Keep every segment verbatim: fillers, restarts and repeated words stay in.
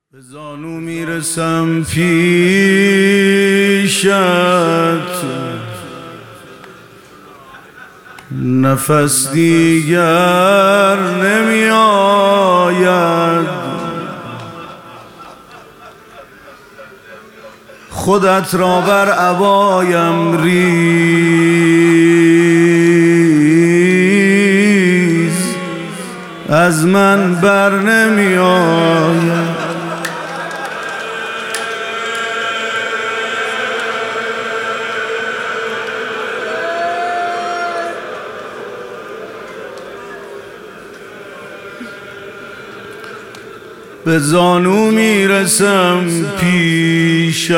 به زانو میرسم پیشت، نفس دیگر نمی آید، خودت را بر عبایم ریز، از من بر نمی آید. به زانو میرسم پیشت،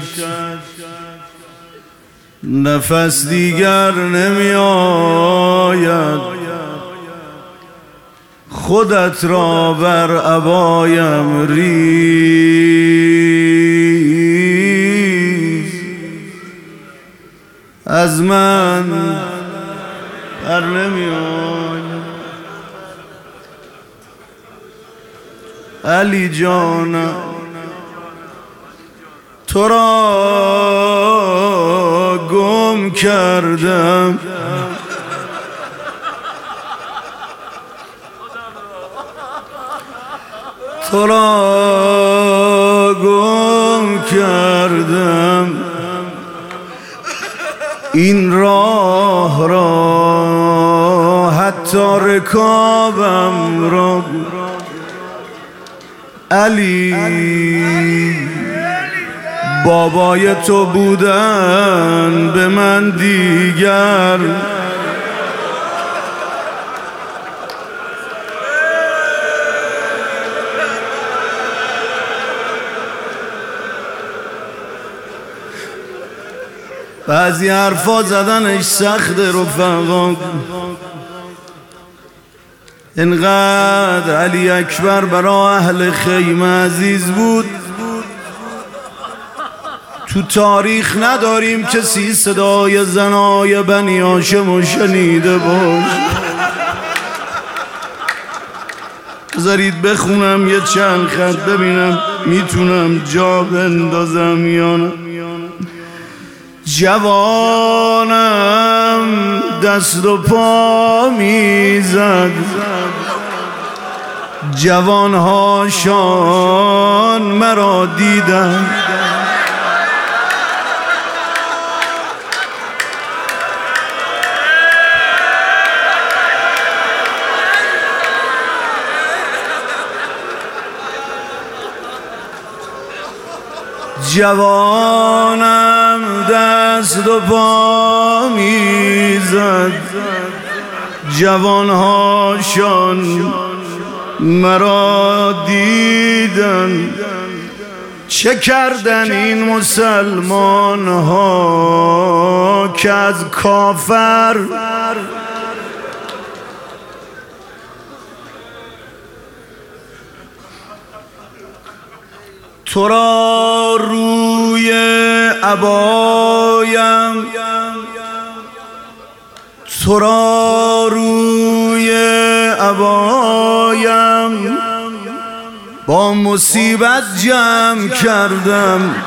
نفس دیگر نمی آید، خودت را بر عبایم ریز، از من بر نمی آید. علی جانم تو را گم کردم، تو را گم کردم، این راه را حتی رکابم را. علی بابای تو بودن به من دیگر بعضی حرفا زدنش سخته رفقا. انقدر علی اکبر برا اهل خیمه عزیز بود، تو تاریخ نداریم کسی صدای زنای بنی هاشم شنیده باش. بذارید بخونم یه چند خط ببینم میتونم جا بندازم یا نه. جوانم دست و پا میزد، جوانهاشان مرا دیدن، جوانم دست و پا میزد، جوانهاشان مرا دیدن. چه کردن این مسلمان ها که از کافر تو را روی عبایم، تو را روی عبایم با مصیبت جمع کردم.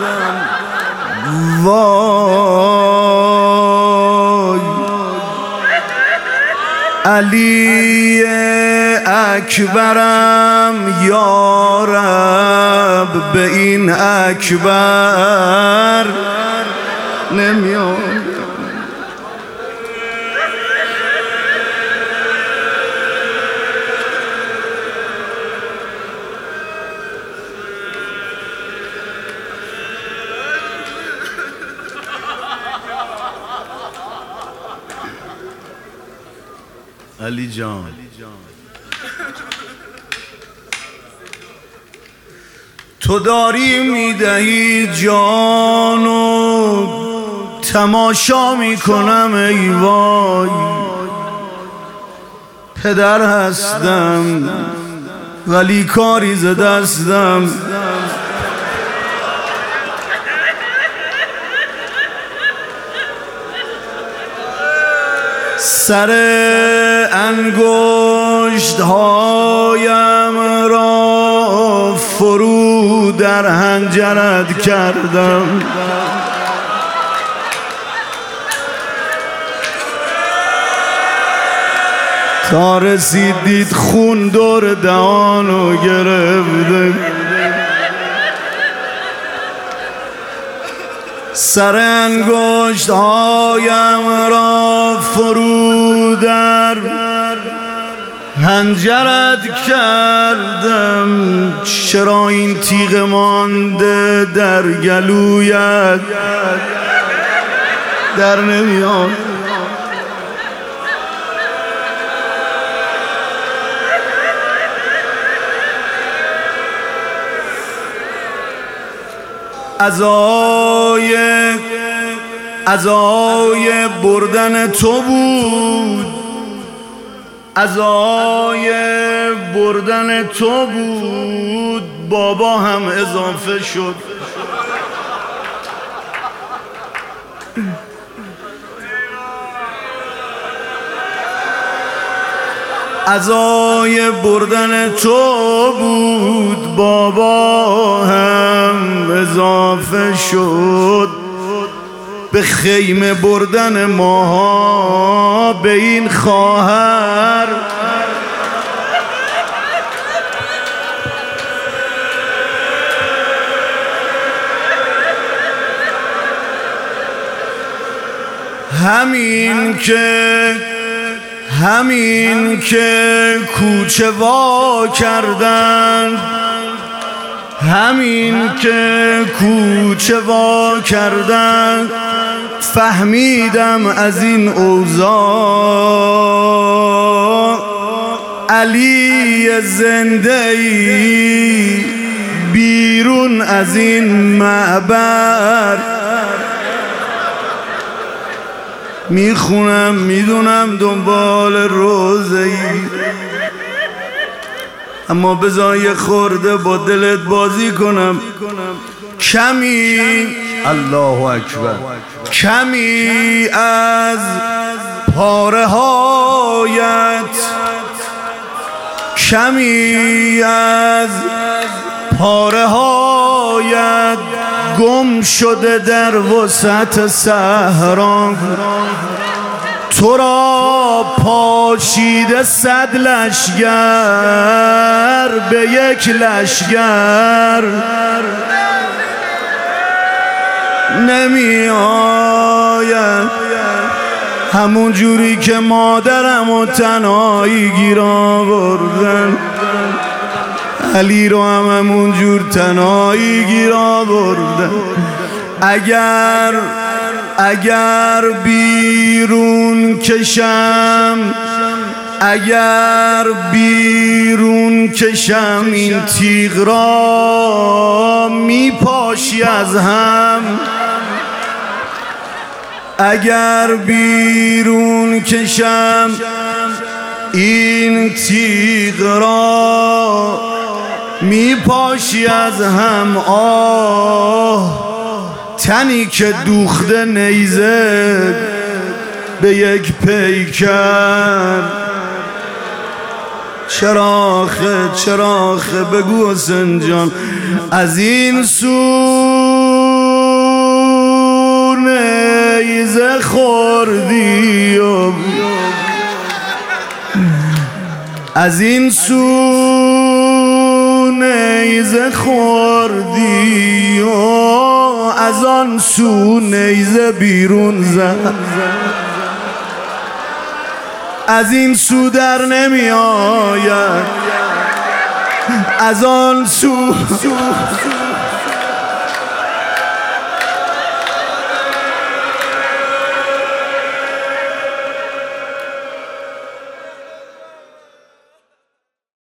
وای علی اکبرم یا رب، به این اکبر نمیام. علی جان تو داری میدهی جان و تماشا میکنم ای وای. پدر هستم ولی کاری ز دستم، سر انگشت هایم را فرو فرو در حنجرت کردم. تا رسید دید خون دور دهانو گرفته، سر انگشت هایم را فرو در حنجرت کردم. چرا این تیغ مانده در گلویت در نمیاد؟ عزای عزای بردن تو بود، عزای بردن تو بود، بابا هم اضافه شد. عزای بردن تو بود، بابا هم اضافه شد. به خیمه بردن ماها به این خواهر، همین که همین که کوچه وا کردن، همین که کوچه وا کردن، فهمیدم از این اوضاع علی زنده‌ای بیرون از این معبر. میخونم میدونم دنبال روزه‌ای، اما بذار یه خورده با دلت بازی کنم. کمی الله اکبر کمی از پاره هایت، کمی از پاره هایت گم شده در وسط صحرا. تو را پاشیده صد لشگر به یک لشگر نمی آید. همون جوری که مادرم و تنهایی گیر آوردن، علی رو هم همون جور تنهایی گیر آوردن. اگر اگر بیرون کشم اگر بیرون کشم این تیغ را میپاشی از هم. اگر بیرون کشم این تیغ را میپاشی از هم. آه تنی که دوخته نیزه به یک پیکر. چراخه چراخه بگو حسین جان، از این سو نیزه خوردی و از این سو نیزه خوردی و از آن سو نیزه بیرون زد. از این سو در نمی آید، از آن سو